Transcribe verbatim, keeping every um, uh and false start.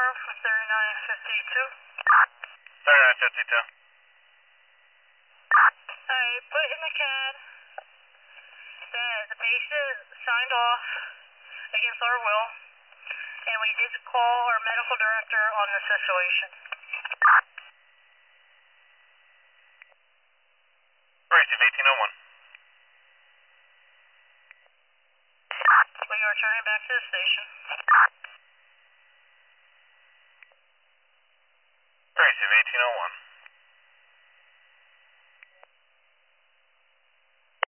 confirm for thirty-nine fifty-two. thirty-nine fifty-two. Alright, put in the C A D that the patient signed off against our will, and we did call our medical director on the situation. Receive eighteen oh one. We are returning back to the station.